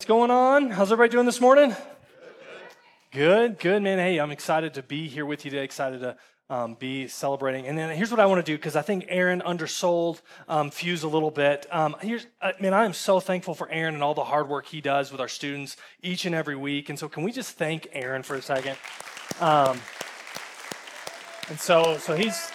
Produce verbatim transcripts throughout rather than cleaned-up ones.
going on? How's everybody doing this morning? Good, good, man. Hey, I'm excited to be here with you today, excited to um, be celebrating. And then here's what I want to do, because I think Aaron undersold um, Fuse a little bit. Um, here's, I mean, I am so thankful for Aaron and all the hard work he does with our students each and every week. And so can we just thank Aaron for a second? Um, and so, so he's,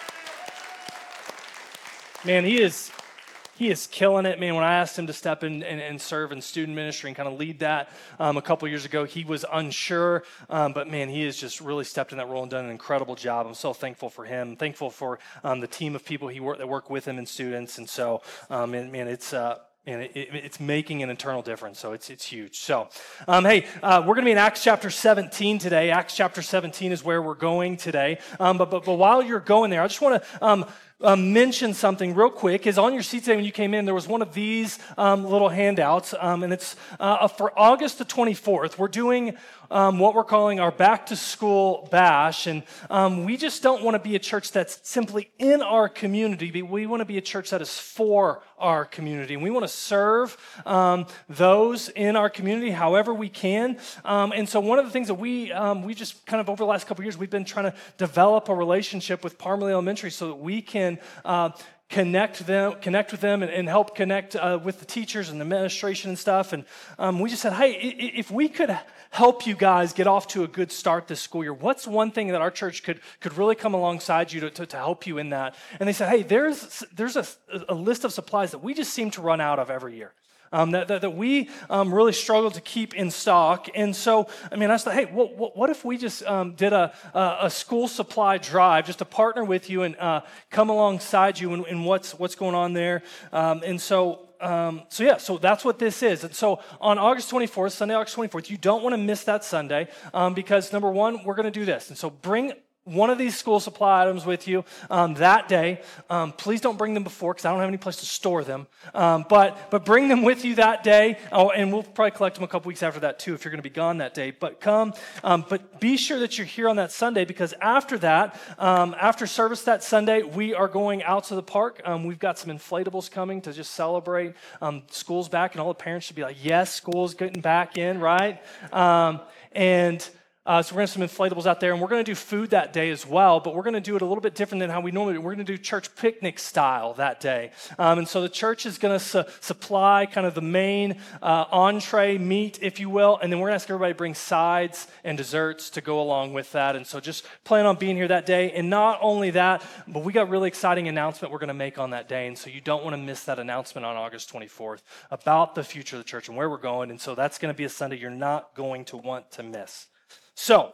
man, he is... He is killing it, man. When I asked him to step in and, and serve in student ministry and kind of lead that um, a couple years ago, he was unsure. Um, but, man, he has just really stepped in that role and done an incredible job. I'm so thankful for him. Thankful for um, the team of people he work, that work with him and students. And so, um, and, man, it's... Uh, And it, it, it's making an eternal difference, so it's it's huge. So, um, hey, uh, we're going to be in Acts chapter seventeen today. Acts chapter seventeen is where we're going today. Um, but, but but while you're going there, I just want to um, uh, mention something real quick. Is on your seat today when you came in, there was one of these um, little handouts, um, and it's uh, for August the twenty-fourth. We're doing um, what we're calling our back to school bash, and um, we just don't want to be a church that's simply in our community, but we want to be a church that is for our community, and we want to serve um, those in our community however we can. Um, and so one of the things that we um, we just kind of over the last couple of years, we've been trying to develop a relationship with Parmalee Elementary so that we can uh, connect them, connect with them, and, and help connect uh, with the teachers and the administration and stuff. And um, we just said, hey, if we could help you guys get off to a good start this school year, what's one thing that our church could could really come alongside you to, to, to help you in that? And they said, hey, there's there's a, a list of supplies that we just seem to run out of every year. Um, that, that, that we um, really struggle to keep in stock. And so, I mean, I said, hey, what, what if we just um, did a, a, a school supply drive just to partner with you and uh, come alongside you in, in what's what's going on there. Um, and so, um, so yeah, so that's what this is. And so on August twenty-fourth, Sunday, August twenty-fourth, you don't want to miss that Sunday um, because number one, we're going to do this. And so bring one of these school supply items with you um, that day. Um, please don't bring them before because I don't have any place to store them. Um, but but bring them with you that day. Oh, and we'll probably collect them a couple weeks after that too if you're going to be gone that day. But come, um, but be sure that you're here on that Sunday because after that, um, after service that Sunday, we are going out to the park. Um, we've got some inflatables coming to just celebrate um, school's back, and all the parents should be like, yes, school's getting back in, right? Um, and Uh, so we're going to have some inflatables out there, and we're going to do food that day as well, but we're going to do it a little bit different than how we normally do. We're going to do church picnic style that day. Um, and so the church is going to su- supply kind of the main uh, entree meat, if you will, and then we're going to ask everybody to bring sides and desserts to go along with that. And so just plan on being here that day. And not only that, but we got a really exciting announcement we're going to make on that day, and so you don't want to miss that announcement on August twenty-fourth about the future of the church and where we're going. And so that's going to be a Sunday you're not going to want to miss. So,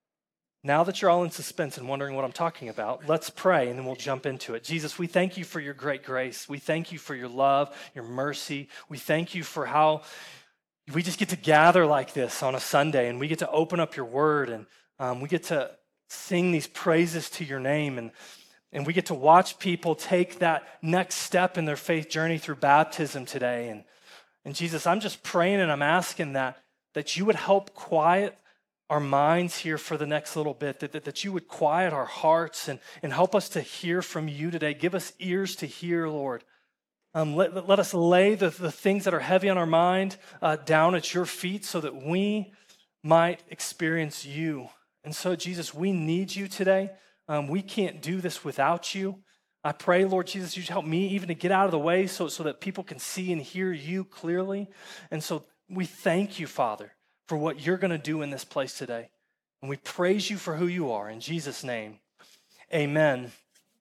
now that you're all in suspense and wondering what I'm talking about, let's pray and then we'll jump into it. Jesus, we thank you for your great grace. We thank you for your love, your mercy. We thank you for how we just get to gather like this on a Sunday and we get to open up your word and um, we get to sing these praises to your name and, and we get to watch people take that next step in their faith journey through baptism today. And, and Jesus, I'm just praying and I'm asking that, that you would help quiet our minds here for the next little bit, that, that, that you would quiet our hearts and, and help us to hear from you today. Give us ears to hear, Lord. Um, let, let us lay the, the things that are heavy on our mind uh, down at your feet so that we might experience you. And so, Jesus, we need you today. Um, we can't do this without you. I pray, Lord Jesus, you help me even to get out of the way so, so that people can see and hear you clearly. And so we thank you, Father, for what you're going to do in this place today. And we praise you for who you are. In Jesus' name, amen.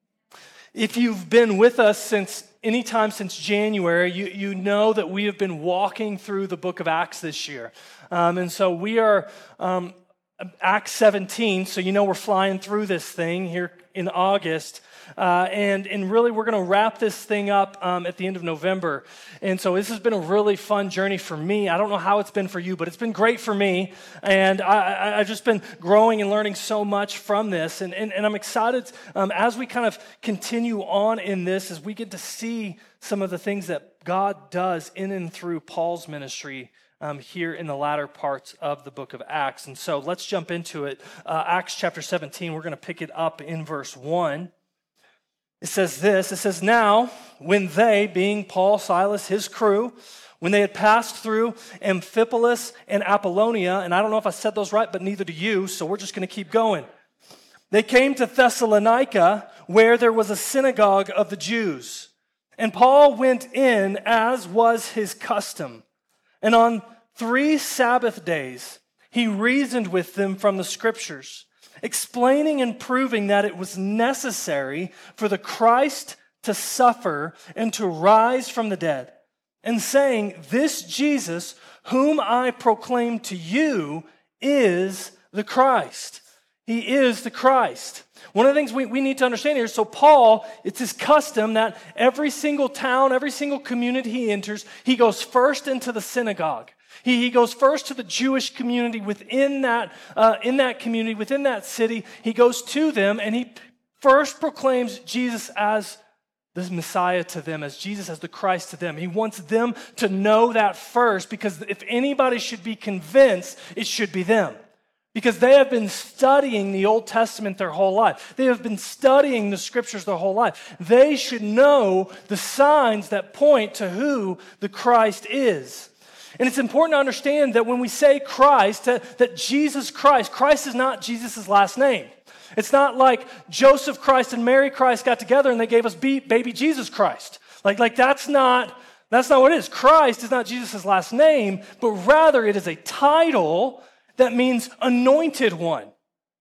If you've been with us since any time since January, you, you know that we have been walking through the book of Acts this year. Um, and so we are um, Acts seventeen, so you know we're flying through this thing here in August. Uh, and, and really, we're going to wrap this thing up um, at the end of November. And so this has been a really fun journey for me. I don't know how it's been for you, but it's been great for me. And I, I, I've just been growing and learning so much from this. And, and, and I'm excited um, as we kind of continue on in this, as we get to see some of the things that God does in and through Paul's ministry Um, here in the latter parts of the book of Acts. And so let's jump into it. Uh, Acts chapter seventeen, we're going to pick it up in verse one. It says this, it says, now when they, being Paul, Silas, his crew, When they had passed through Amphipolis and Apollonia, and I don't know if I said those right, but neither do you, so we're just going to keep going. They came to Thessalonica, where there was a synagogue of the Jews. And Paul went in as was his custom. And on three Sabbath days, he reasoned with them from the Scriptures, explaining and proving that it was necessary for the Christ to suffer and to rise from the dead, and saying, this Jesus, whom I proclaim to you, is the Christ. He is the Christ. One of the things we, we need to understand here, so Paul, it's his custom that every single town, every single community he enters, he goes first into the synagogue. He, he goes first to the Jewish community within that, uh, in that community, within that city. He goes to them and he first proclaims Jesus as the Messiah to them, as Jesus as the Christ to them. He wants them to know that first, because if anybody should be convinced, it should be them. Because they have been studying the Old Testament their whole life. They have been studying the Scriptures their whole life. They should know the signs that point to who the Christ is. And it's important to understand that when we say Christ, that, that Jesus Christ, Christ is not Jesus' last name. It's not like Joseph Christ and Mary Christ got together and they gave us baby Jesus Christ. Like, like that's not, that's not what it is. Christ is not Jesus' last name, but rather it is a title that means anointed one.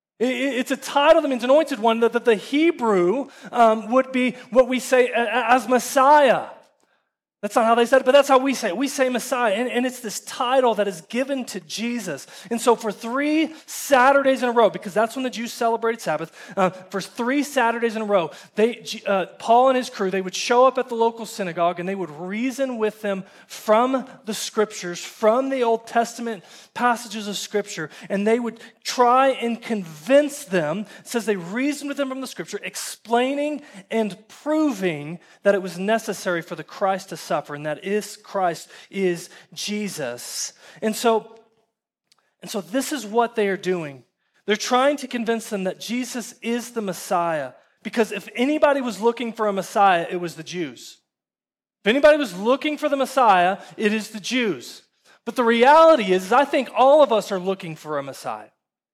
It's a title that means anointed one, that the Hebrew um, would be what we say as Messiah. That's not how they said it, but that's how we say it. We say Messiah, and, and it's this title that is given to Jesus. And so for three Saturdays in a row, because that's when the Jews celebrated Sabbath, uh, for three Saturdays in a row, they, uh, Paul and his crew, they would show up at the local synagogue and they would reason with them from the Scriptures, from the Old Testament passages of Scripture, and they would try and convince them. It says they reasoned with them from the Scripture, explaining and proving that it was necessary for the Christ to suffer, and that is Christ is Jesus. And so, and so this is what they are doing. They're trying to convince them that Jesus is the Messiah, because if anybody was looking for a Messiah, it was the Jews. If anybody was looking for the Messiah, it is the Jews. But the reality is, is I think all of us are looking for a Messiah.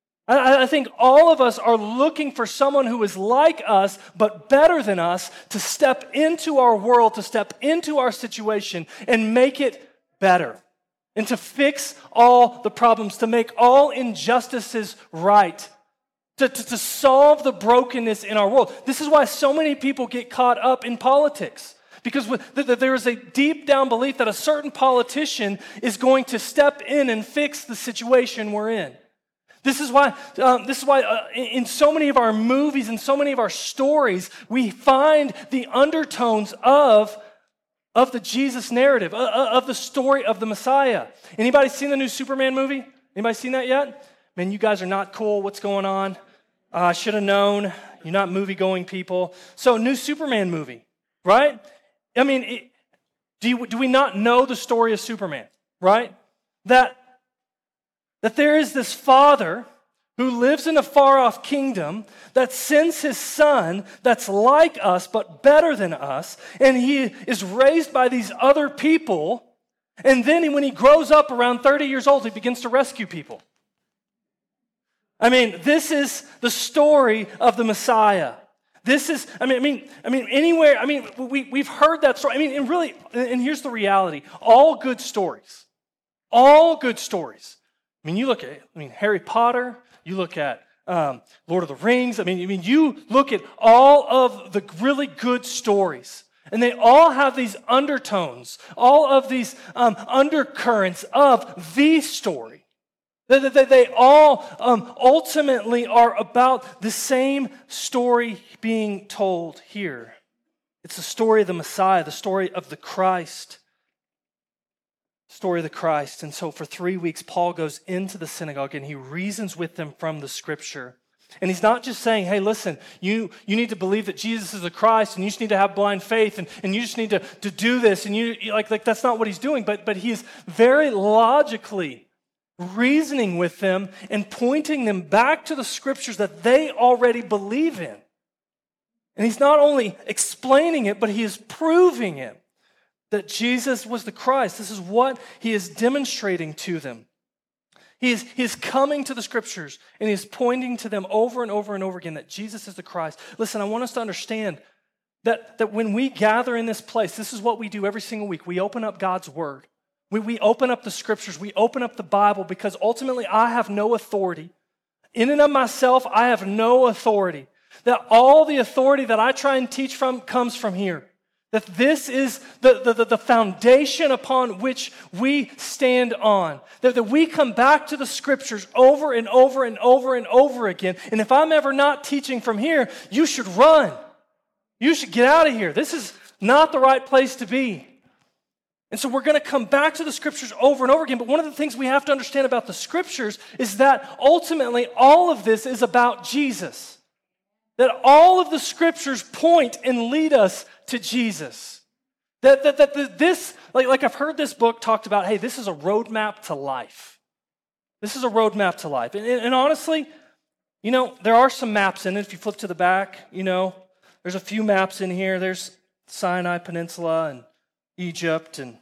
I think all of us are looking for someone who is like us, but better than us, to step into our world, to step into our situation and make it better, and to fix all the problems, to make all injustices right, to, to, to solve the brokenness in our world. This is why so many people get caught up in politics. Because there is a deep down belief that a certain politician is going to step in and fix the situation we're in. This is why, um, this is why uh, in so many of our movies and so many of our stories, we find the undertones of, of the Jesus narrative, uh, of the story of the Messiah. Anybody seen the new Superman movie? Anybody seen that yet? Man, you guys are not cool. What's going on? Uh, I should have known. You're not movie-going people. So, new Superman movie, right? I mean, it, do, you, do we not know the story of Superman, right? That That there is this father who lives in a far-off kingdom that sends his son that's like us but better than us, and he is raised by these other people, and then when he grows up around thirty years old, he begins to rescue people. I mean, this is the story of the Messiah. This is, I mean, I mean, I mean, anywhere, I mean, we, we've heard that story. I mean, and really, and here's the reality. All good stories, all good stories. I mean, you look at, I mean, Harry Potter, you look at um, Lord of the Rings. I mean, I mean, you look at all of the really good stories, and they all have these undertones, all of these um, undercurrents of the story. They, they, they all um, ultimately are about the same story being told here. It's the story of the Messiah, the story of the Christ. Story of the Christ. And so for three weeks, Paul goes into the synagogue and he reasons with them from the Scripture. And he's not just saying, hey, listen, you, you need to believe that Jesus is the Christ, and you just need to have blind faith, and, and you just need to, to do this. And you like, like that's not what he's doing, but, but he is very logically reasoning with them and pointing them back to the Scriptures that they already believe in. And he's not only explaining it, but he is proving it. that Jesus was the Christ. This is what he is demonstrating to them. He is, he is coming to the scriptures and he is pointing to them over and over and over again that Jesus is the Christ. Listen, I want us to understand that, that when we gather in this place, this is what we do every single week. We open up God's word. We, we open up the scriptures. We open up the Bible because ultimately I have no authority. In and of myself, I have no authority. That all the authority that I try and teach from comes from here. That this is the, the, the foundation upon which we stand on. That, that we come back to the scriptures over and over and over and over again. And if I'm ever not teaching from here, you should run. You should get out of here. This is not the right place to be. And so we're going to come back to the scriptures over and over again. But one of the things we have to understand about the scriptures is that ultimately all of this is about Jesus. That all of the scriptures point and lead us to Jesus. That, that, that, that this, like, like I've heard this book talked about, hey, this is a roadmap to life. This is a roadmap to life. And, and, and honestly, you know, there are some maps in it. If you flip to the back, you know, there's a few maps in here. There's Sinai Peninsula and Egypt and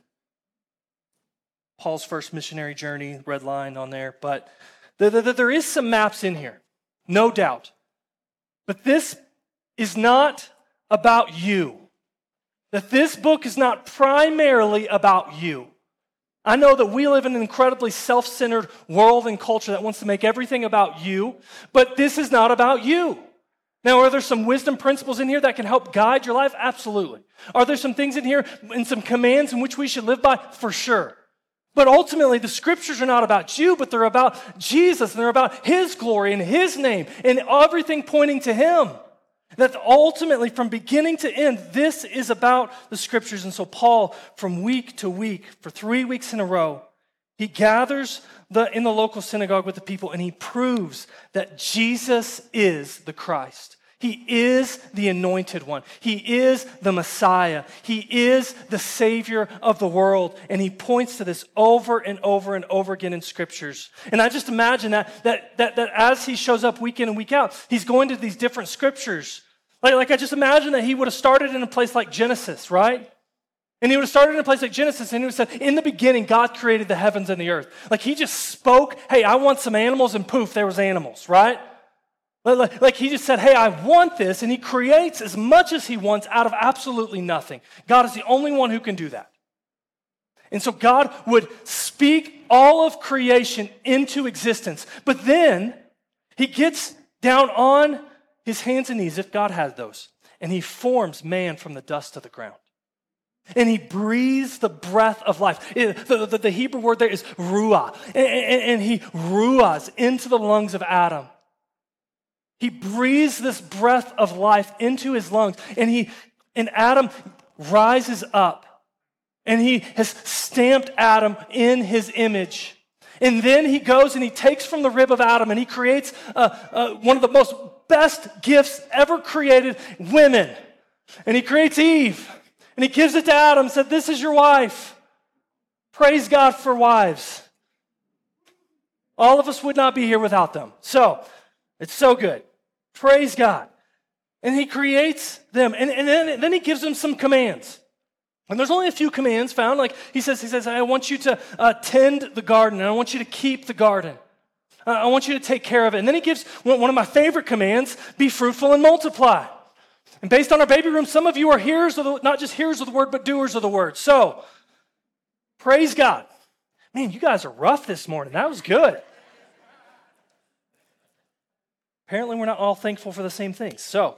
Paul's first missionary journey, red line on there. But the, the, the, there is some maps in here, no doubt. But this is not about you. That this book is not primarily about you. I know that we live in an incredibly self-centered world and culture that wants to make everything about you, but this is not about you. Now, are there some wisdom principles in here that can help guide your life? Absolutely. Are there some things in here and some commands in which we should live by? For sure. But ultimately, the scriptures are not about you, but they're about Jesus, and they're about his glory and his name and everything pointing to him. That ultimately, from beginning to end, this is about the scriptures. And so Paul, from week to week, for three weeks in a row, he gathers the, in the local synagogue with the people, and he proves that Jesus is the Christ. He is the anointed one. He is the Messiah. He is the Savior of the world. And he points to this over and over and over again in scriptures. And I just imagine that that that, that as he shows up week in and week out, he's going to these different scriptures. Like, like I just imagine that he would have started in a place like Genesis, right? And he would have started in a place like Genesis, and he would have said, in the beginning, God created the heavens and the earth. Like he just spoke, hey, I want some animals, and poof, there was animals, right? Like, like he just said, hey, I want this, and he creates as much as he wants out of absolutely nothing. God is the only one who can do that. And so God would speak all of creation into existence. But then he gets down on his hands and knees, if God has those, and he forms man from the dust of the ground. And he breathes the breath of life. It, the, the, the Hebrew word there is ruah. And, and, and he ruahs into the lungs of Adam. He breathes this breath of life into his lungs, and he and Adam rises up, and he has stamped Adam in his image. And then he goes and he takes from the rib of Adam, and he creates uh, uh, one of the most best gifts ever created, women. And he creates Eve, and he gives it to Adam and said, this is your wife. Praise God for wives. All of us would not be here without them. So, it's so good. Praise God. And he creates them. And, and then, then he gives them some commands. And there's only a few commands found. Like he says, he says, I want you to uh, tend the garden. And I want you to keep the garden. Uh, I want you to take care of it. And then he gives one, one of my favorite commands, be fruitful and multiply. And based on our baby room, some of you are hearers of the, not just hearers of the word, but doers of the word. So, praise God. Man, you guys are rough this morning. That was good. Apparently, we're not all thankful for the same things. So,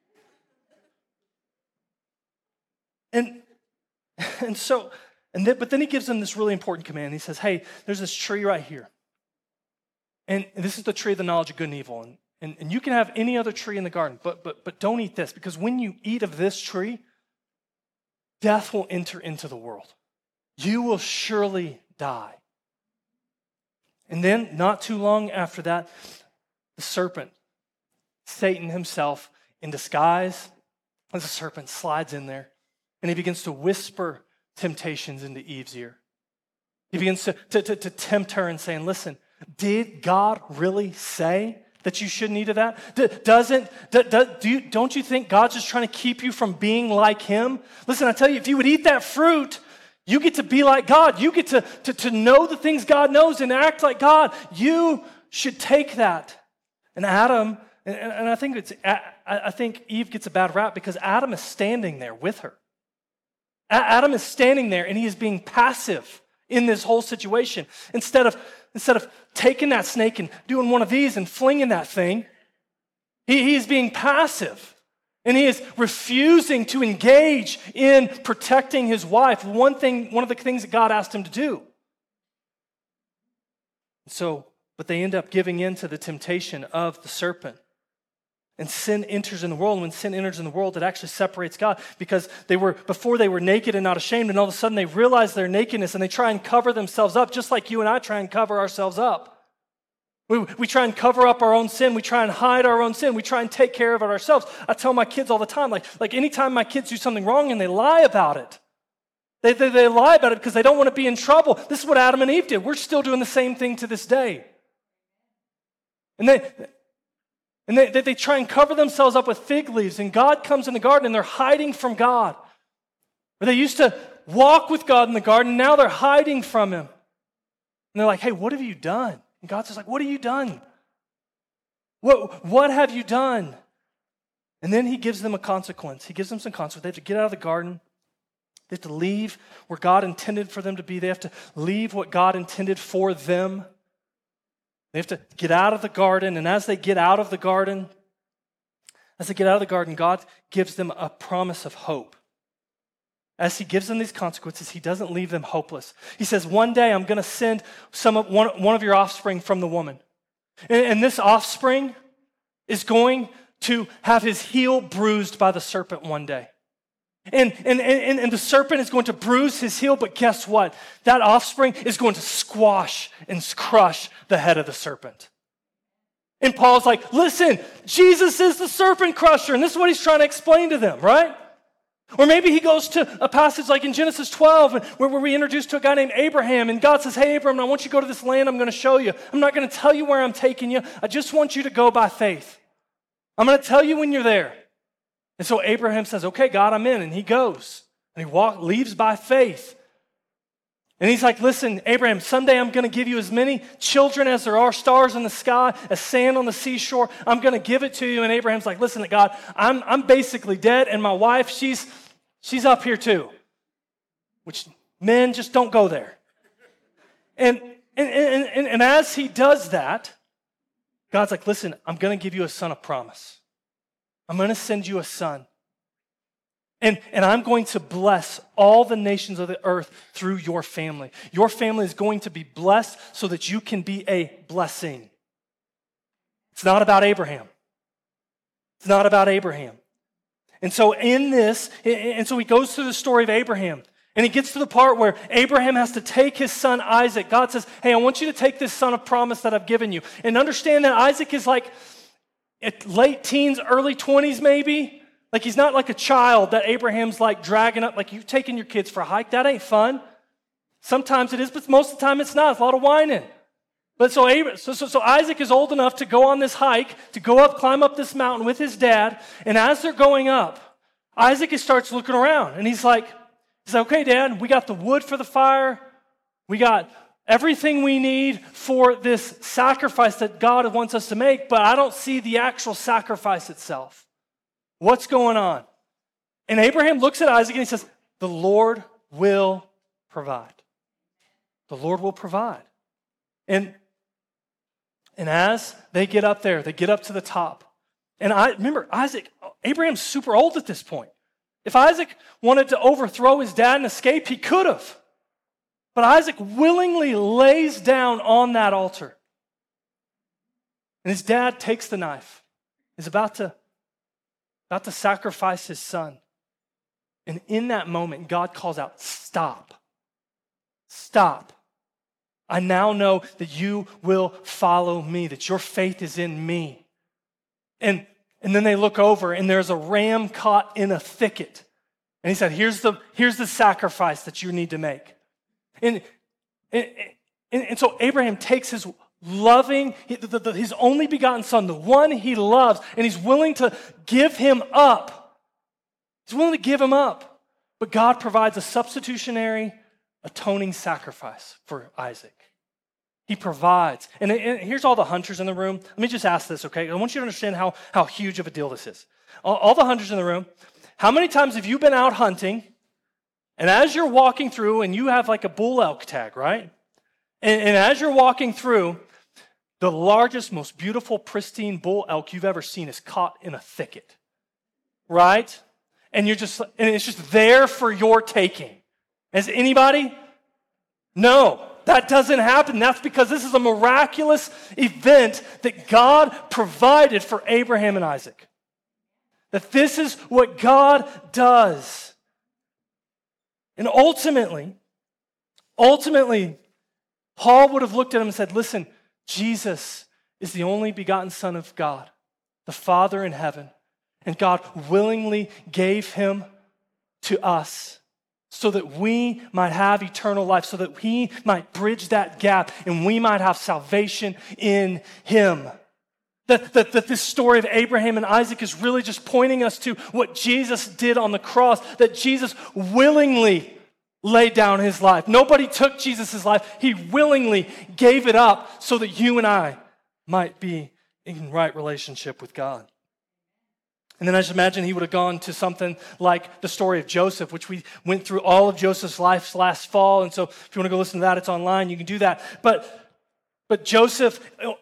and and so, and then, but then he gives them this really important command. He says, "Hey, there's this tree right here, and this is the tree of the knowledge of good and evil. And, and and you can have any other tree in the garden, but but but don't eat this, because when you eat of this tree, death will enter into the world. You will surely die." And then, not too long after that, the serpent, Satan himself in disguise as a serpent, slides in there, and he begins to whisper temptations into Eve's ear. He begins to, to, to, to tempt her and saying, listen, did God really say that you shouldn't eat of that? Doesn't, do, do you, don't you think God's just trying to keep you from being like him? Listen, I tell you, if you would eat that fruit, You get to be like God. You get to, to, to know the things God knows and act like God. You should take that. And Adam, and, and I think it's I think Eve gets a bad rap because Adam is standing there with her. Adam is standing there and he is being passive in this whole situation. Instead of, instead of taking that snake and doing one of these and flinging that thing, he, he is being passive. And he is refusing to engage in protecting his wife. One thing, one of the things that God asked him to do. So, but they end up giving in to the temptation of the serpent. And sin enters in the world. And when sin enters in the world, it actually separates God because they were, before they were naked and not ashamed, and all of a sudden they realize their nakedness and they try and cover themselves up, just like you and I try and cover ourselves up. We, we try and cover up our own sin. We try and hide our own sin. We try and take care of it ourselves. I tell my kids all the time, like, like anytime my kids do something wrong and they lie about it, they, they, they lie about it because they don't want to be in trouble. This is what Adam and Eve did. We're still doing the same thing to this day. And they, and they, they, they try and cover themselves up with fig leaves, and God comes in the garden and they're hiding from God. Or they used to walk with God in the garden, now they're hiding from him. And they're like, hey, what have you done? And God's just like, what have you done? What, what have you done? And then he gives them a consequence. He gives them some consequence. They have to get out of the garden. They have to leave where God intended for them to be. They have to leave what God intended for them. They have to get out of the garden. And as they get out of the garden, as they get out of the garden, God gives them a promise of hope. As he gives them these consequences, he doesn't leave them hopeless. He says, one day I'm going to send some of, one, one of your offspring from the woman. And, and this offspring is going to have his heel bruised by the serpent one day. And, and, and, and the serpent is going to bruise his heel, but guess what? That offspring is going to squash and crush the head of the serpent. And Paul's like, listen, Jesus is the serpent crusher. And this is what he's trying to explain to them, right? Or maybe he goes to a passage like in Genesis twelve where we're introduced to a guy named Abraham, and God says, hey, Abraham, I want you to go to this land I'm going to show you. I'm not going to tell you where I'm taking you. I just want you to go by faith. I'm going to tell you when you're there. And so Abraham says, okay, God, I'm in. And he goes. And he walk, leaves by faith. And he's like, listen, Abraham, someday I'm going to give you as many children as there are stars in the sky, as sand on the seashore. I'm going to give it to you. And Abraham's like, listen, God, I'm, I'm basically dead. And my wife, she's, she's up here too. Which men just don't go there. And, and, and, and, and as he does that, God's like, listen, I'm going to give you a son of promise. I'm going to send you a son. And, and I'm going to bless all the nations of the earth through your family. Your family is going to be blessed so that you can be a blessing. It's not about Abraham. It's not about Abraham. And so in this, and so he goes through the story of Abraham. And he gets to the part where Abraham has to take his son Isaac. God says, hey, I want you to take this son of promise that I've given you. And understand that Isaac is like at late teens, early twenties maybe. Like he's not like a child that Abraham's like dragging up, like you've taken your kids for a hike. That ain't fun. Sometimes it is, but most of the time it's not. It's a lot of whining. But so, Abraham, so, so, so Isaac is old enough to go on this hike, to go up, climb up this mountain with his dad. And as they're going up, Isaac starts looking around. And he's like, he's like, okay, Dad, we got the wood for the fire. We got everything we need for this sacrifice that God wants us to make, but I don't see the actual sacrifice itself. What's going on? And Abraham looks at Isaac and he says, the Lord will provide. The Lord will provide. And, and as they get up there, they get up to the top. And I remember, Isaac, Abraham's super old at this point. If Isaac wanted to overthrow his dad and escape, he could have. But Isaac willingly lays down on that altar. And his dad takes the knife. He's about to About to sacrifice his son. And in that moment, God calls out, stop. Stop. I now know that you will follow me, that your faith is in me. And, and then they look over and there's a ram caught in a thicket. And he said, here's the, here's the sacrifice that you need to make. And, and, and, and so Abraham takes his loving, his only begotten son, the one he loves, and he's willing to give him up. He's willing to give him up. But God provides a substitutionary atoning sacrifice for Isaac. He provides. And, and here's all the hunters in the room. Let me just ask this, okay? I want you to understand how, how huge of a deal this is. All, all the hunters in the room, how many times have you been out hunting, and as you're walking through, and you have like a bull elk tag, right? And, and as you're walking through, the largest, most beautiful, pristine bull elk you've ever seen is caught in a thicket, right? And you're just, and it's just there for your taking. Has anybody? No. That doesn't happen. That's because this is a miraculous event that God provided for Abraham and Isaac. That this is what God does. And ultimately, ultimately, Paul would have looked at him and said, listen, Jesus is the only begotten Son of God, the Father in heaven. And God willingly gave him to us, so that we might have eternal life, so that he might bridge that gap and we might have salvation in him. That, that, that this story of Abraham and Isaac is really just pointing us to what Jesus did on the cross, that Jesus willingly laid down his life. Nobody took Jesus' life. He willingly gave it up so that you and I might be in right relationship with God. And then I just imagine he would have gone to something like the story of Joseph, which we went through all of Joseph's life last fall. And so if you want to go listen to that, it's online. You can do that. But but Joseph,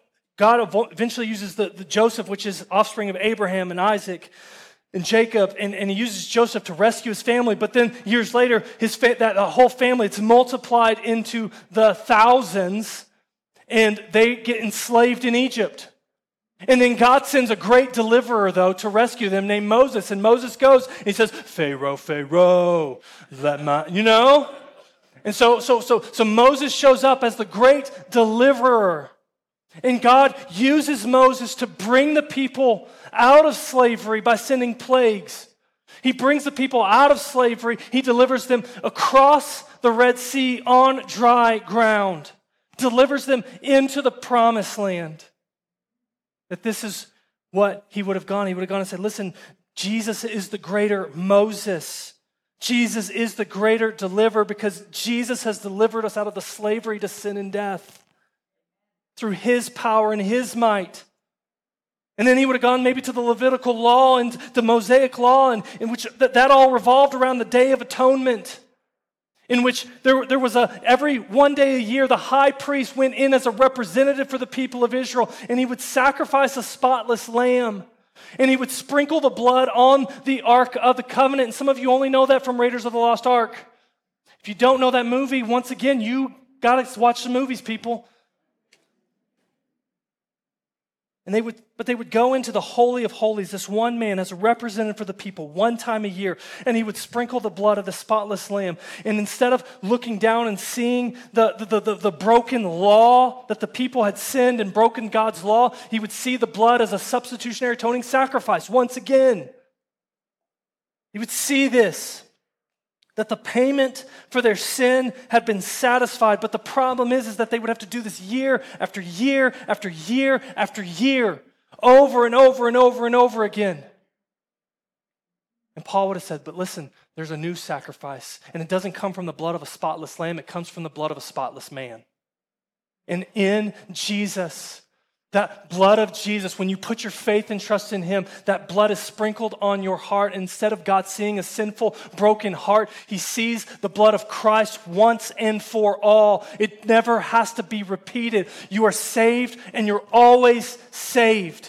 God eventually uses the, the Joseph, which is offspring of Abraham and Isaac and Jacob, and, and he uses Joseph to rescue his family. But then years later, his fa- that the whole family, it's multiplied into the thousands, and they get enslaved in Egypt. And then God sends a great deliverer, though, to rescue them named Moses. And Moses goes, and he says, Pharaoh, Pharaoh, let my, you know? And so, so, so, so Moses shows up as the great deliverer. And God uses Moses to bring the people out of slavery by sending plagues. He brings the people out of slavery. He delivers them across the Red Sea on dry ground. Delivers them into the promised land. That this is what he would have gone. He would have gone and said, listen, Jesus is the greater Moses. Jesus is the greater deliverer because Jesus has delivered us out of the slavery to sin and death through his power and his might. And then he would have gone maybe to the Levitical law and the Mosaic law, and in which that, that all revolved around the Day of Atonement, in which there, there was a, every one day a year, the high priest went in as a representative for the people of Israel, and he would sacrifice a spotless lamb, and he would sprinkle the blood on the Ark of the Covenant. And some of you only know that from Raiders of the Lost Ark. If you don't know that movie, once again, you got to watch the movies, people. And they would, but they would go into the Holy of Holies, this one man as a representative for the people, one time a year, and he would sprinkle the blood of the spotless lamb. And instead of looking down and seeing the, the, the, the broken law that the people had sinned and broken God's law, he would see the blood as a substitutionary atoning sacrifice once again. He would see this, that the payment for their sin had been satisfied. But the problem is, is that they would have to do this year after year after year after year, over and over and over and over again. And Paul would have said, but listen, there's a new sacrifice. And it doesn't come from the blood of a spotless lamb. It comes from the blood of a spotless man. And in Jesus, that blood of Jesus, when you put your faith and trust in him, that blood is sprinkled on your heart. Instead of God seeing a sinful, broken heart, he sees the blood of Christ once and for all. It never has to be repeated. You are saved and you're always saved.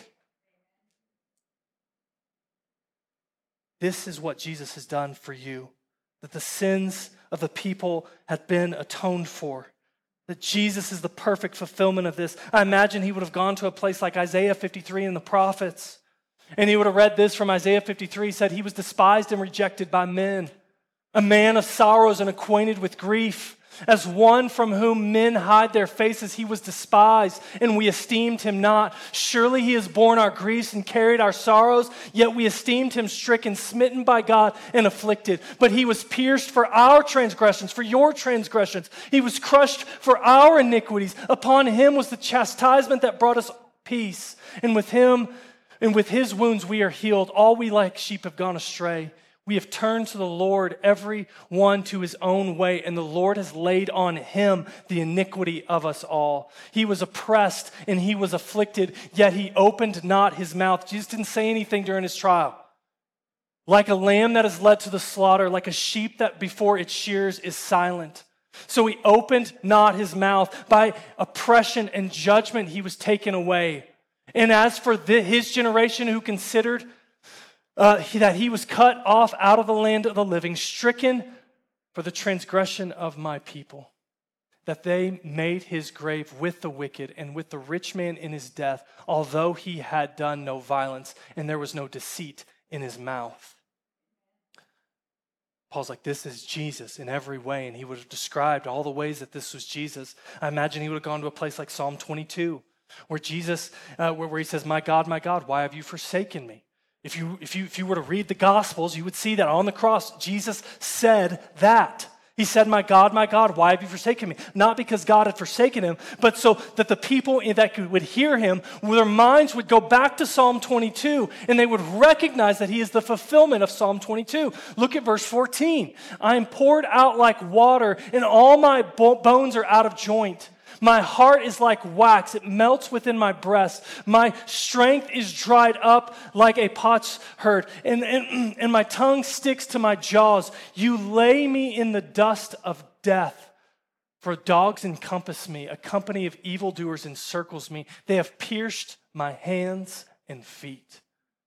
This is what Jesus has done for you, that the sins of the people have been atoned for. That Jesus is the perfect fulfillment of this. I imagine he would have gone to a place like Isaiah fifty-three and the prophets. And he would have read this from Isaiah fifty-three. He said, he was despised and rejected by men, a man of sorrows and acquainted with grief. As one from whom men hide their faces, he was despised, and we esteemed him not. Surely he has borne our griefs and carried our sorrows, yet we esteemed him stricken, smitten by God, and afflicted. But he was pierced for our transgressions, for your transgressions. He was crushed for our iniquities. Upon him was the chastisement that brought us peace. And with him, and with his wounds we are healed. All we like sheep have gone astray. We have turned to the Lord, every one to his own way, and the Lord has laid on him the iniquity of us all. He was oppressed and he was afflicted, yet he opened not his mouth. Jesus didn't say anything during his trial. Like a lamb that is led to the slaughter, like a sheep that before its shears is silent. So he opened not his mouth. By oppression and judgment he was taken away. And as for the, his generation who considered Uh, he, that he was cut off out of the land of the living, stricken for the transgression of my people, that they made his grave with the wicked and with the rich man in his death, although he had done no violence and there was no deceit in his mouth. Paul's like, this is Jesus in every way, and he would have described all the ways that this was Jesus. I imagine he would have gone to a place like Psalm twenty-two, where Jesus, uh, where, where he says, my God, my God, why have you forsaken me? If you, if, you, if you were to read the Gospels, you would see that on the cross, Jesus said that. He said, my God, my God, why have you forsaken me? Not because God had forsaken him, but so that the people that would hear him, their minds would go back to Psalm twenty-two, and they would recognize that he is the fulfillment of Psalm twenty-two. Look at verse fourteen. I am poured out like water, and all my bones are out of joint. My heart is like wax. It melts within my breast. My strength is dried up like a potsherd, and, and, and my tongue sticks to my jaws. You lay me in the dust of death, for dogs encompass me. A company of evildoers encircles me. They have pierced my hands and feet.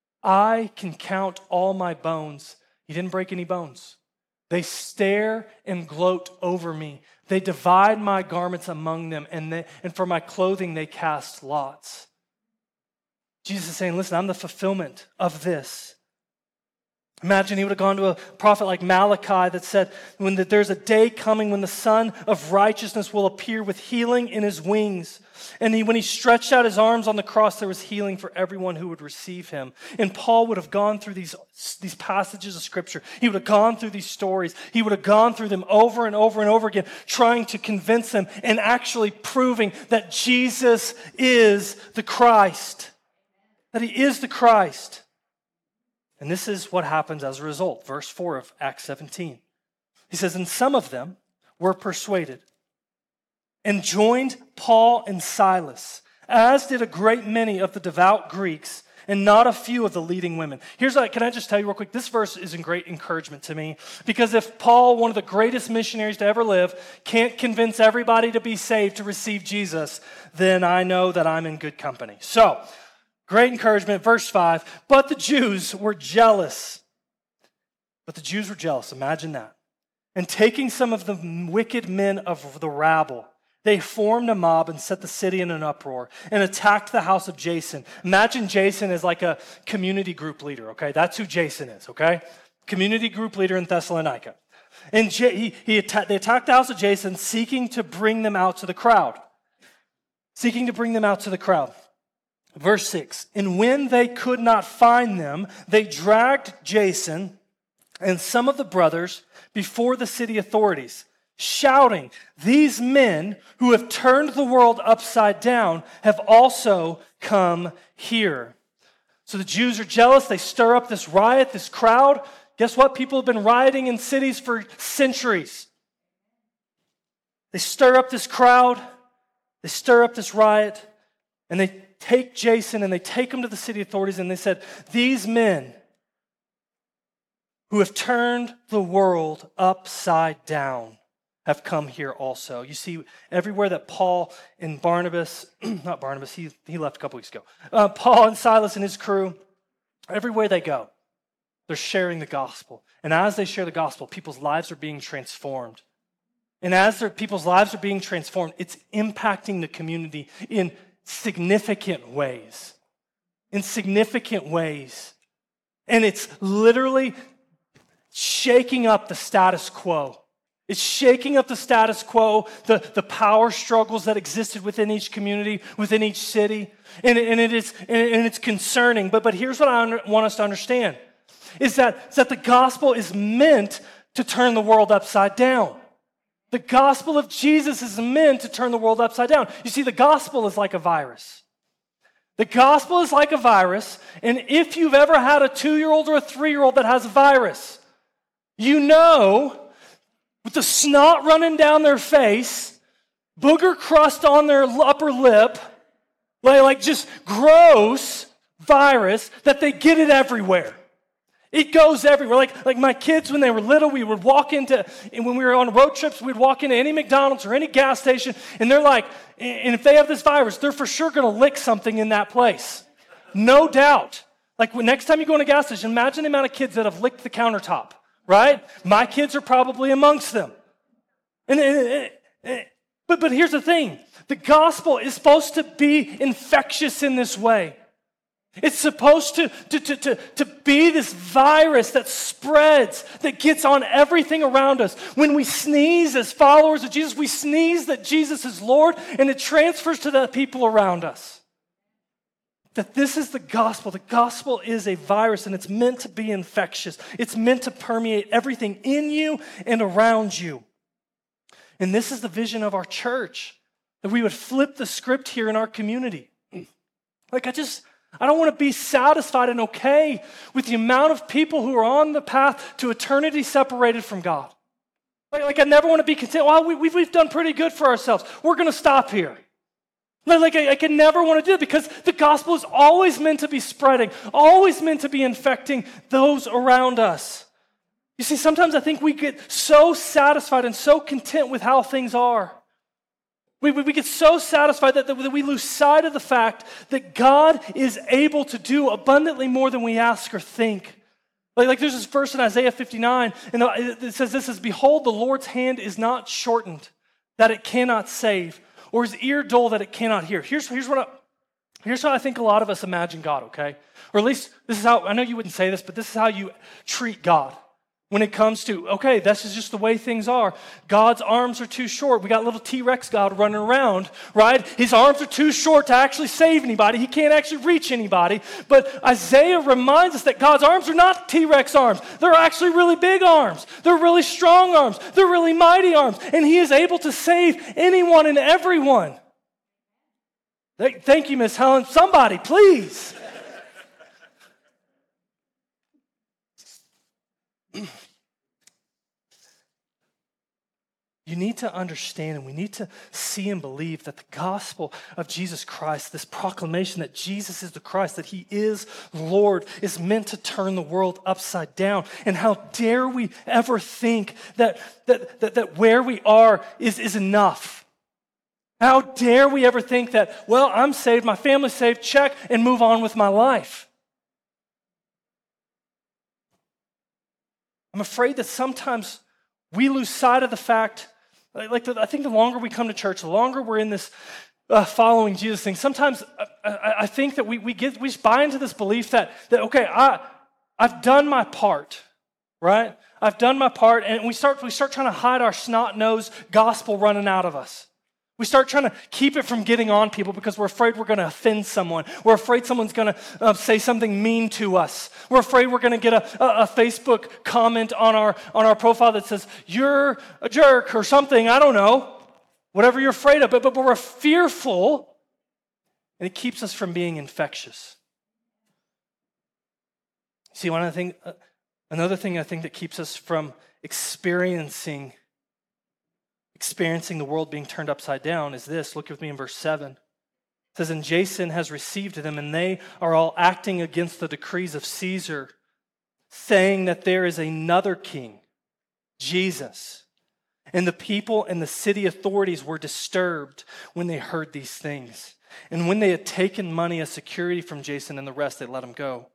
I can count all my bones. He didn't break any bones. They stare and gloat over me. They divide my garments among them, and, they, and for my clothing they cast lots. Jesus is saying, listen, I'm the fulfillment of this. Imagine he would have gone to a prophet like Malachi that said, when the, there's a day coming when the Son of Righteousness will appear with healing in his wings. And he, when he stretched out his arms on the cross, there was healing for everyone who would receive him. And Paul would have gone through these, these passages of Scripture. He would have gone through these stories. He would have gone through them over and over and over again, trying to convince them and actually proving that Jesus is the Christ. That he is the Christ. And this is what happens as a result. Verse four of Acts seventeen. He says, and some of them were persuaded and joined Paul and Silas, as did a great many of the devout Greeks and not a few of the leading women. Here's what, can I just tell you real quick? This verse is a great encouragement to me, because if Paul, one of the greatest missionaries to ever live, can't convince everybody to be saved, to receive Jesus, then I know that I'm in good company. So, great encouragement, verse five, but the Jews were jealous. But the Jews were jealous, imagine that. And taking some of the wicked men of the rabble, they formed a mob and set the city in an uproar and attacked the house of Jason. Imagine Jason as like a community group leader, okay? That's who Jason is, okay? Community group leader in Thessalonica. And J- he, he atta- they attacked the house of Jason, seeking to bring them out to the crowd. Seeking to bring them out to the crowd. Verse six, and when they could not find them, they dragged Jason and some of the brothers before the city authorities, shouting, these men who have turned the world upside down have also come here. So the Jews are jealous. They stir up this riot, this crowd. Guess what? People have been rioting in cities for centuries. They stir up this crowd. They stir up this riot, and they take Jason and they take him to the city authorities, and they said, these men who have turned the world upside down have come here also. You see, everywhere that Paul and Barnabas, not Barnabas, he, he left a couple weeks ago. Uh, Paul and Silas and his crew, everywhere they go, they're sharing the gospel. And as they share the gospel, people's lives are being transformed. And as their people's lives are being transformed, it's impacting the community in significant ways. In significant ways. And it's literally shaking up the status quo. It's shaking up the status quo, the, the power struggles that existed within each community, within each city. And, and, it is, and it's concerning. But, but here's what I under, want us to understand, is that, is that the gospel is meant to turn the world upside down. The gospel of Jesus is meant to turn the world upside down. You see, the gospel is like a virus. The gospel is like a virus, and if you've ever had a two-year-old or a three-year-old that has a virus, you know, with the snot running down their face, booger crust on their upper lip, like, like just gross virus, that they get it everywhere. It goes everywhere. Like, like my kids, when they were little, we would walk into, and when we were on road trips, we'd walk into any McDonald's or any gas station, and they're like, and if they have this virus, they're for sure going to lick something in that place. No doubt. Like when, next time you go in a gas station, imagine the amount of kids that have licked the countertop, right? My kids are probably amongst them. And, and, and but, but here's the thing. The gospel is supposed to be infectious in this way. It's supposed to, to, to, to, to be this virus that spreads, that gets on everything around us. When we sneeze as followers of Jesus, we sneeze that Jesus is Lord, and it transfers to the people around us. That this is the gospel. The gospel is a virus, and it's meant to be infectious. It's meant to permeate everything in you and around you. And this is the vision of our church, that we would flip the script here in our community. Like I just... I don't want to be satisfied and okay with the amount of people who are on the path to eternity separated from God. Like, like I never want to be content. Well, we, we've, we've done pretty good for ourselves. We're going to stop here. Like, like I, I can never want to do it because the gospel is always meant to be spreading, always meant to be infecting those around us. You see, sometimes I think we get so satisfied and so content with how things are. We, we, we get so satisfied that, that we lose sight of the fact that God is able to do abundantly more than we ask or think. Like, like there's this verse in Isaiah fifty-nine, and it says this is, "Behold, the Lord's hand is not shortened, that it cannot save, or his ear dull, that it cannot hear." Here's, here's, what I, here's how I think a lot of us imagine God, okay? Or at least this is how, I know you wouldn't say this, but this is how you treat God. When it comes to, okay, this is just the way things are. God's arms are too short. We got little T-Rex God running around, right? His arms are too short to actually save anybody. He can't actually reach anybody. But Isaiah reminds us that God's arms are not T-Rex arms. They're actually really big arms. They're really strong arms. They're really mighty arms. And he is able to save anyone and everyone. Thank you, Miss Helen. Somebody, please. You need to understand, and we need to see and believe that the gospel of Jesus Christ, this proclamation that Jesus is the Christ, that he is Lord, is meant to turn the world upside down. And how dare we ever think that, that, that, that where we are is, is enough? How dare we ever think that, well, I'm saved, my family's saved, check, and move on with my life? I'm afraid that sometimes we lose sight of the fact. Like the, I think the longer we come to church, the longer we're in this uh, following Jesus thing, sometimes I, I, I think that we we get we just buy into this belief that, that okay, I, I've done my part, right? I've done my part, and we start we start trying to hide our snot-nosed gospel running out of us. We start trying to keep it from getting on people because we're afraid we're going to offend someone. We're afraid someone's going to uh, say something mean to us. We're afraid we're going to get a, a, a Facebook comment on our, on our profile that says, "You're a jerk," or something, I don't know, whatever you're afraid of. But, but, but we're fearful, and it keeps us from being infectious. See, one other thing, uh, another thing I think that keeps us from experiencing experiencing the world being turned upside down is this. Look with me in verse seven. It says, "And Jason has received them, and they are all acting against the decrees of Caesar, saying that there is another king, Jesus. And the people and the city authorities were disturbed when they heard these things. And when they had taken money as security from Jason and the rest, they let him go."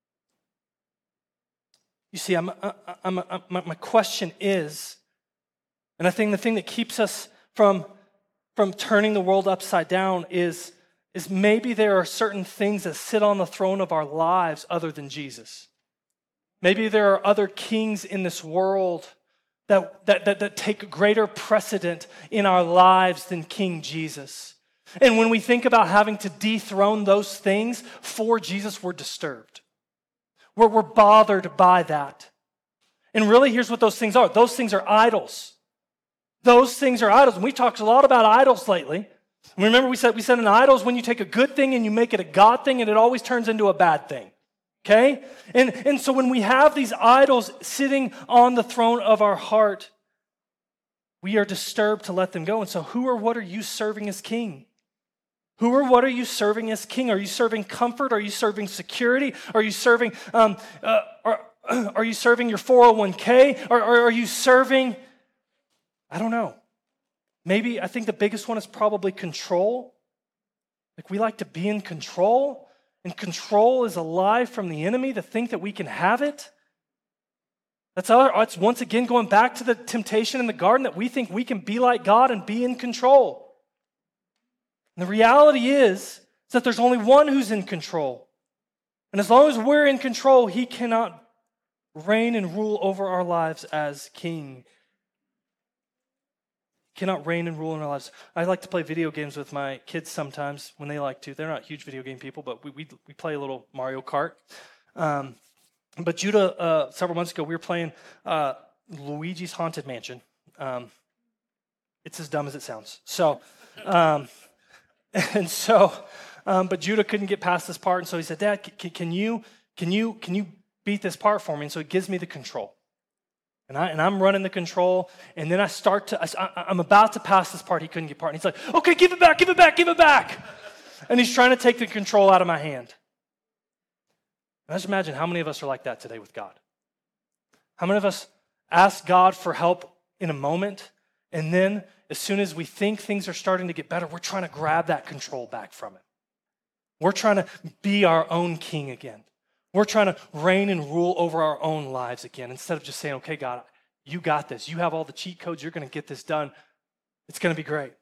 You see, I'm, I'm, I'm, my, my question is, and I think the thing that keeps us from, from turning the world upside down is, is maybe there are certain things that sit on the throne of our lives other than Jesus. Maybe there are other kings in this world that, that, that, that take greater precedent in our lives than King Jesus. And when we think about having to dethrone those things for Jesus, we're disturbed. We're, we're bothered by that. And really, here's what those things are. Those things are idols. Those things are idols. And we talked a lot about idols lately. Remember we said we said an idol is when you take a good thing and you make it a God thing, and it always turns into a bad thing. okay? And, and so when we have these idols sitting on the throne of our heart, we are disturbed to let them go. And so who or what are you serving as king? Who or what are you serving as king? Are you serving comfort? Are you serving security? Are you serving, um, uh, are, are you serving your four oh one k? Or, or are you serving, I don't know. Maybe, I think the biggest one is probably control. Like we like to be in control. And control is a lie from the enemy to think that we can have it. That's our, it's once again going back to the temptation in the garden that we think we can be like God and be in control. And the reality is, is that there's only one who's in control. And as long as we're in control, he cannot reign and rule over our lives as king. He cannot reign and rule in our lives. I like to play video games with my kids sometimes when they like to. They're not huge video game people, but we we, we play a little Mario Kart. Um, but Judah, uh, several months ago, we were playing uh, Luigi's Haunted Mansion. Um, it's as dumb as it sounds. So, um, and so, um, but Judah couldn't get past this part, and so he said, "Dad, can, can you can you can you beat this part for me?" And so it gives me the control. And, I, and I'm running the control, and then I start to, I, I'm about to pass this part he couldn't get part. And he's like, "Okay, give it back, give it back, give it back." And he's trying to take the control out of my hand. And I just imagine how many of us are like that today with God. How many of us ask God for help in a moment, and then as soon as we think things are starting to get better, we're trying to grab that control back from him. We're trying to be our own king again. We're trying to reign and rule over our own lives again instead of just saying, "Okay, God, you got this. You have all the cheat codes. You're going to get this done. It's going to be great."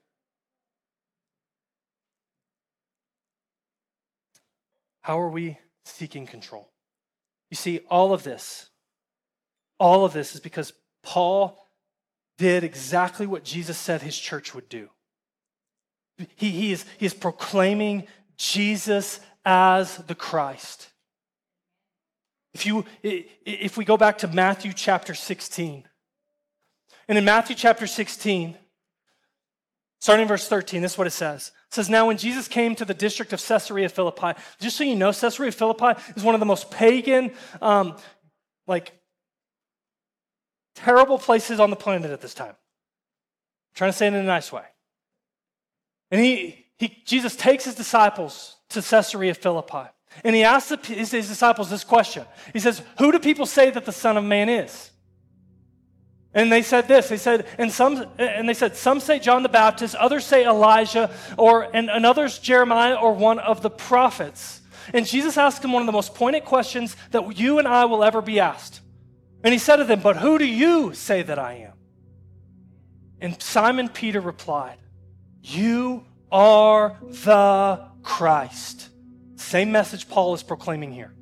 How are we seeking control? You see, all of this, all of this is because Paul did exactly what Jesus said his church would do. He, he, is, he is proclaiming Jesus as the Christ. If you, if we go back to Matthew chapter sixteen, and in Matthew chapter sixteen, starting in verse thirteen, this is what it says. It says, "Now when Jesus came to the district of Caesarea Philippi," just so you know, Caesarea Philippi is one of the most pagan, um, like, terrible places on the planet at this time. I'm trying to say it in a nice way. And he, he Jesus takes his disciples to Caesarea Philippi. And he asks his disciples this question. He says, "Who do people say that the Son of Man is?" And they said this. They said, and some, and they said, "Some say John the Baptist, others say Elijah, or and, and others Jeremiah, or one of the prophets." And Jesus asked them one of the most pointed questions that you and I will ever be asked. And he said to them, "But who do you say that I am?" And Simon Peter replied, "You are the Christ." Same message Paul is proclaiming here.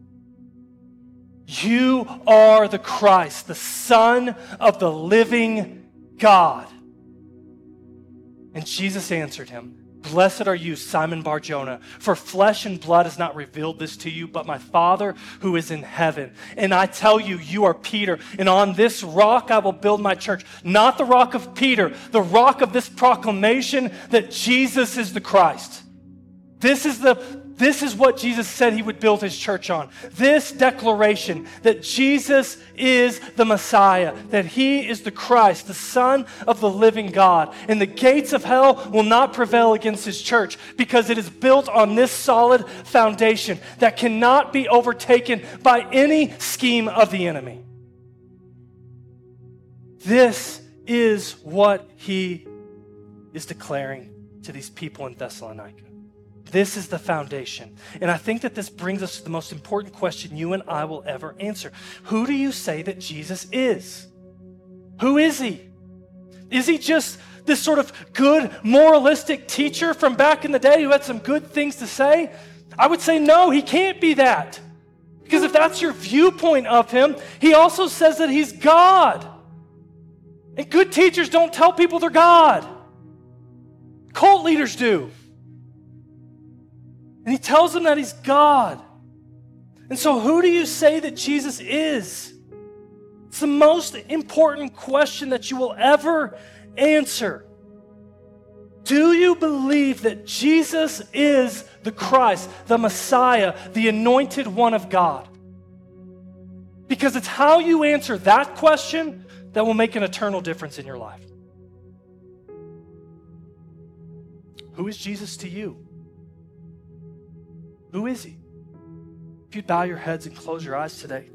You are the Christ, the Son of the living God. And Jesus answered him, "Blessed are you, Simon Bar-Jonah, for flesh and blood has not revealed this to you, but my Father who is in heaven. And I tell you, you are Peter, and on this rock I will build my church." Not the rock of Peter, the rock of this proclamation that Jesus is the Christ. This is the This is what Jesus said he would build his church on. This declaration that Jesus is the Messiah, that he is the Christ, the Son of the living God. And the gates of hell will not prevail against his church because it is built on this solid foundation that cannot be overtaken by any scheme of the enemy. This is what he is declaring to these people in Thessalonica. This is the foundation. And I think that this brings us to the most important question you and I will ever answer. Who do you say that Jesus is? Who is he? Is he just this sort of good moralistic teacher from back in the day who had some good things to say? I would say no, he can't be that. Because if that's your viewpoint of him, he also says that he's God. And good teachers don't tell people they're God. Cult leaders do. And he tells them that he's God. And so who do you say that Jesus is? It's the most important question that you will ever answer. Do you believe that Jesus is the Christ, the Messiah, the anointed one of God? Because it's how you answer that question that will make an eternal difference in your life. Who is Jesus to you? Who is he? If you'd bow your heads and close your eyes today.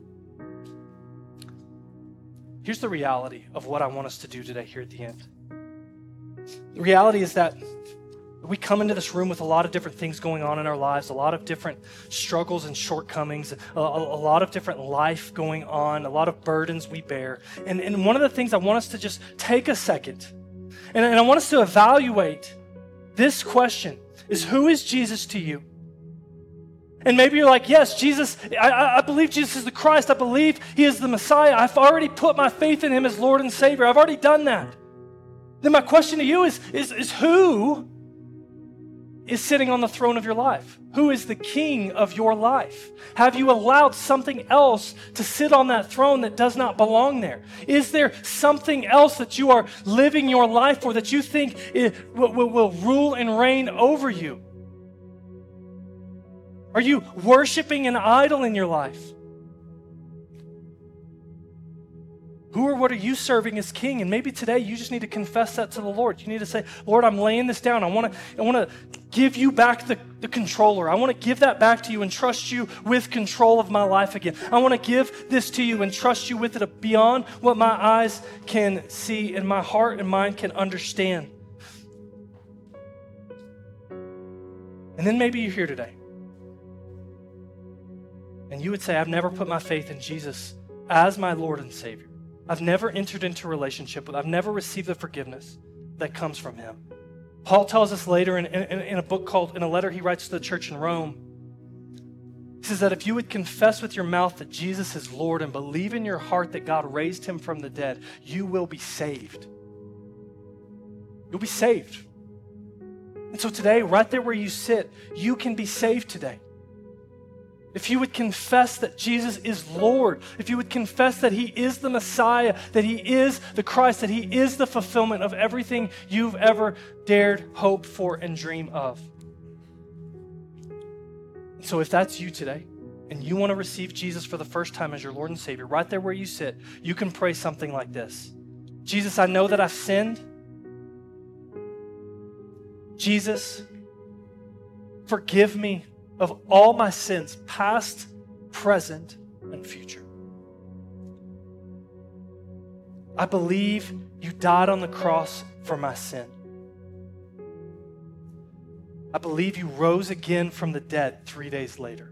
Here's the reality of what I want us to do today here at the end. The reality is that we come into this room with a lot of different things going on in our lives, a lot of different struggles and shortcomings, a, a, a lot of different life going on, a lot of burdens we bear. And, and one of the things I want us to just take a second, and, and I want us to evaluate this question is, who is Jesus to you? And maybe you're like, yes, Jesus, I, I believe Jesus is the Christ. I believe he is the Messiah. I've already put my faith in him as Lord and Savior. I've already done that. Then my question to you is, is, is who is sitting on the throne of your life? Who is the king of your life? Have you allowed something else to sit on that throne that does not belong there? Is there something else that you are living your life for that you think it will, will, will rule and reign over you? Are you worshiping an idol in your life? Who or what are you serving as king? And maybe today you just need to confess that to the Lord. You need to say, Lord, I'm laying this down. I want to I want to give you back the, the controller. I want to give that back to you and trust you with control of my life again. I want to give this to you and trust you with it beyond what my eyes can see and my heart and mind can understand. And then maybe you're here today and you would say, I've never put my faith in Jesus as my Lord and Savior. I've never entered into a relationship with, I've never received the forgiveness that comes from him. Paul tells us later in, in, in a book called, in a letter he writes to the church in Rome, he says that if you would confess with your mouth that Jesus is Lord and believe in your heart that God raised him from the dead, you will be saved. You'll be saved. And so today, right there where you sit, you can be saved today. If you would confess that Jesus is Lord, if you would confess that he is the Messiah, that he is the Christ, that he is the fulfillment of everything you've ever dared hope for and dream of. So if that's you today, and you want to receive Jesus for the first time as your Lord and Savior, right there where you sit, you can pray something like this. Jesus, I know that I've sinned. Jesus, forgive me of all my sins, past, present, and future. I believe you died on the cross for my sin. I believe you rose again from the dead three days later.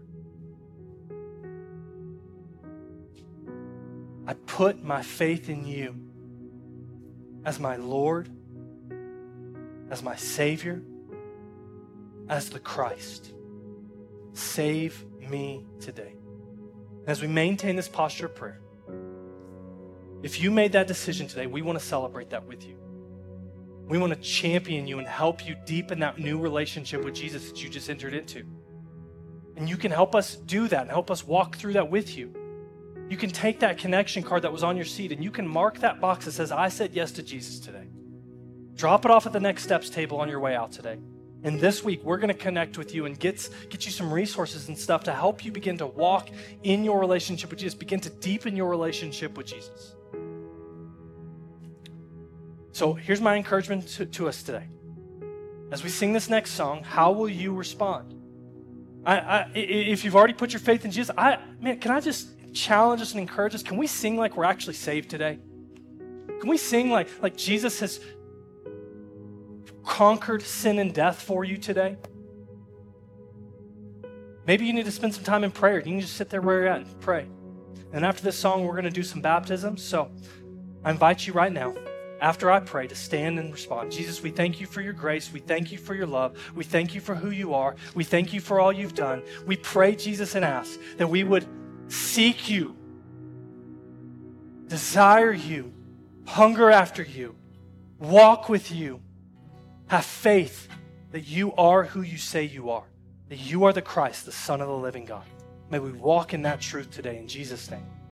I put my faith in you as my Lord, as my Savior, as the Christ. Save me today. As we maintain this posture of prayer, if you made that decision today, we want to celebrate that with you. We want to champion you and help you deepen that new relationship with Jesus that you just entered into. And you can help us do that and help us walk through that with you. You can take that connection card that was on your seat and you can mark that box that says, I said yes to Jesus today. Drop it off at the Next Steps table on your way out today. And this week, we're going to connect with you and get, get you some resources and stuff to help you begin to walk in your relationship with Jesus, begin to deepen your relationship with Jesus. So here's my encouragement to, to us today. As we sing this next song, how will you respond? I, I, if you've already put your faith in Jesus, I, man, can I just challenge us and encourage us? Can we sing like we're actually saved today? Can we sing like, like Jesus has conquered sin and death for you today? Maybe you need to spend some time in prayer. You can just sit there where you're at and pray. And after this song, we're going to do some baptisms. So I invite you right now, after I pray, to stand and respond. Jesus, we thank you for your grace. We thank you for your love. We thank you for who you are. We thank you for all you've done. We pray, Jesus, and ask that we would seek you, desire you, hunger after you, walk with you, have faith that you are who you say you are, that you are the Christ, the Son of the living God. May we walk in that truth today in Jesus' name.